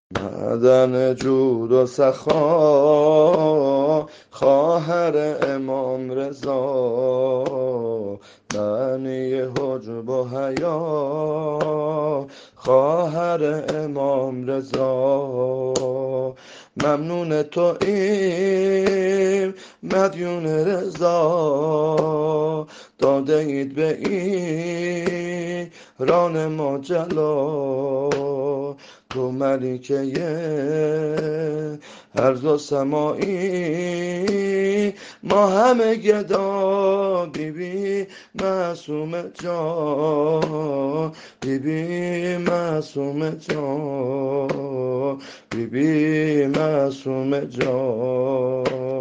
معدن جود و سخا، خواهر امام رضا، معنی حجب و حیا، خواهر امام رضا. ممنون تو ایم مدیون رضا، داده اید به ایران ما جلا. تو ملکه ارض و سمایی، ما همه گدا. بیبی معصومه جان، بیبی معصومه جان، بیبی معصومه جان.